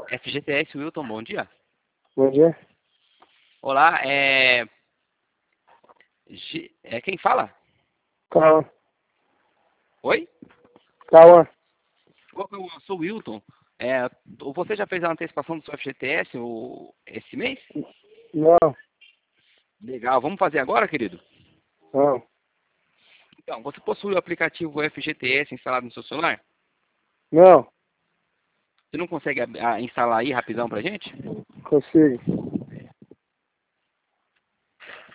FGTS Wilton, bom dia. Bom dia. Olá, quem fala? Cauã. Oi? Cauã. Eu sou o Wilton. Você já fez a antecipação do seu FGTS esse mês? Não. Legal, vamos fazer agora, querido? Não. Então, você possui o aplicativo FGTS instalado no seu celular? Não. Você não consegue instalar aí rapidão pra gente? Consigo.